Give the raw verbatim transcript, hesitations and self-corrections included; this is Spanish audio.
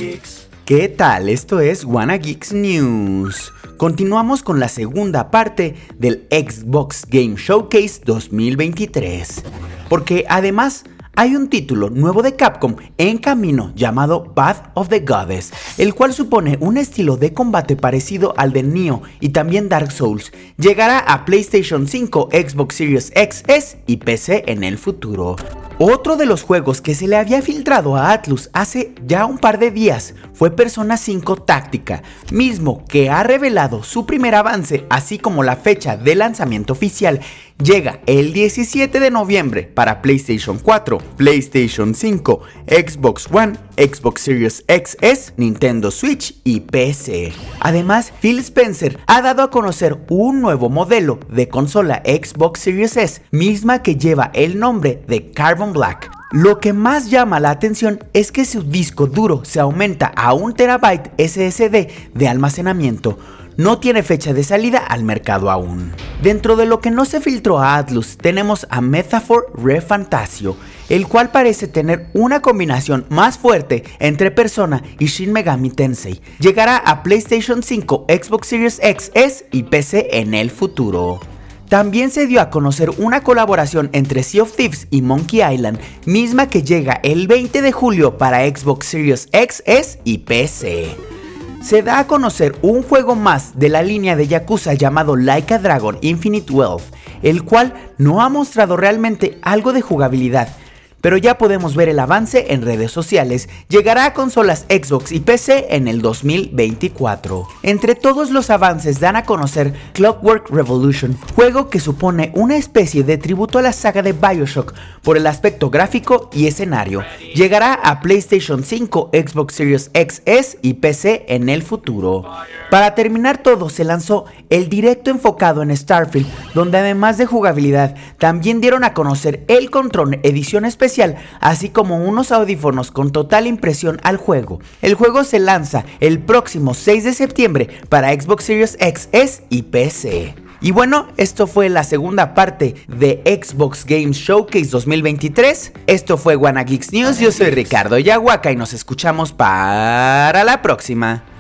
Geeks. ¿Qué tal? Esto es Wanna Geeks News. Continuamos con la segunda parte del Xbox Game Showcase dos mil veintitrés, porque además hay un título nuevo de Capcom en camino llamado Path of the Goddess, el cual supone un estilo de combate parecido al de Nioh y también Dark Souls. Llegará a PlayStation cinco, Xbox Series X S y P C en el futuro. Otro de los juegos que se le había filtrado a Atlus hace ya un par de días fue Persona cinco Tactica, mismo que ha revelado su primer avance así como la fecha de lanzamiento oficial. Llega el diecisiete de noviembre para PlayStation cuatro, PlayStation cinco, Xbox One, Xbox Series X S, Nintendo Switch y P C. Además, Phil Spencer ha dado a conocer un nuevo modelo de consola Xbox Series S, misma que lleva el nombre de Carbon Black. Lo que más llama la atención es que su disco duro se aumenta a un terabyte S S D de almacenamiento. No tiene fecha de salida al mercado aún. Dentro de lo que no se filtró a Atlus tenemos a Metaphor ReFantasio, el cual parece tener una combinación más fuerte entre Persona y Shin Megami Tensei. Llegará a PlayStation cinco, Xbox Series X S y P C en el futuro. También se dio a conocer una colaboración entre Sea of Thieves y Monkey Island, misma que llega el veinte de julio para Xbox Series X S y P C. Se da a conocer un juego más de la línea de Yakuza llamado Like a Dragon Infinite Wealth, el cual no ha mostrado realmente algo de jugabilidad, pero ya podemos ver el avance en redes sociales. Llegará a consolas Xbox y P C en el dos mil veinticuatro. Entre todos los avances dan a conocer Clockwork Revolution, juego que supone una especie de tributo a la saga de BioShock por el aspecto gráfico y escenario. Llegará a PlayStation cinco, Xbox Series X S y P C en el futuro. Para terminar todo, se lanzó el directo enfocado en Starfield, donde además de jugabilidad, también dieron a conocer el Control edición especial, así como unos audífonos con total impresión al juego. El juego se lanza el próximo seis de septiembre para Xbox Series X S y P C. Y bueno, esto fue la segunda parte de Xbox Game Showcase dos mil veintitrés. Esto fue Wanna Geeks News. Yo soy Ricardo Yahuaca y nos escuchamos para la próxima.